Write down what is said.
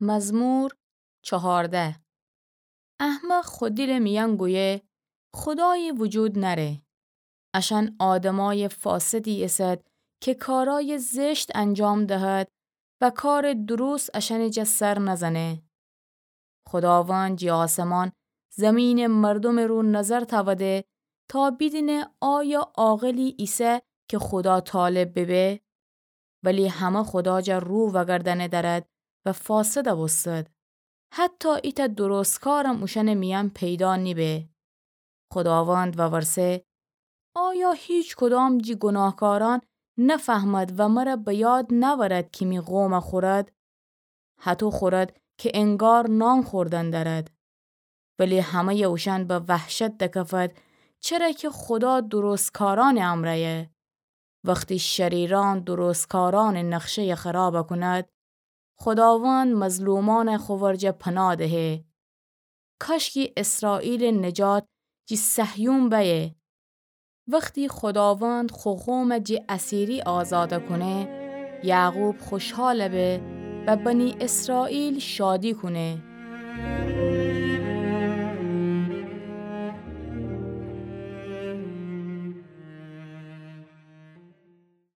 مزمور 14. احمق خوددل میان گویه خدای وجود نره. اشان آدمای فاسدی است که کارای زشت انجام دهد و کار درست اشان جسر نزنه. خداوند جی آسمان زمین مردم رو نظر تاوده تا بدونه آیا عاقلی ایسه که خدا طالب ببه، ولی همه خدا جا رو و گردنه درد و فاسد بستد. حتی ایتا درستکارم اوشن میان پیدا نیبه. خداوند و ورسه آیا هیچ کدام جی گناهکاران نفهمد و مرا به یاد نورد که می قوم خورد؟ حتی خورد که انگار نان خوردن دارد. ولی همه اوشن به وحشت دکفد چرا که خدا درستکاران امره. وقتی شریران درستکاران نقشه خراب کند، خداوند مظلومان خوارج پناه دهه. کاشکی اسرائیل نجات جی صهیون بیه. وقتی خداوند قوم جی اسیری آزاده کنه، یعقوب خوشحال به و بنی اسرائیل شادی کنه.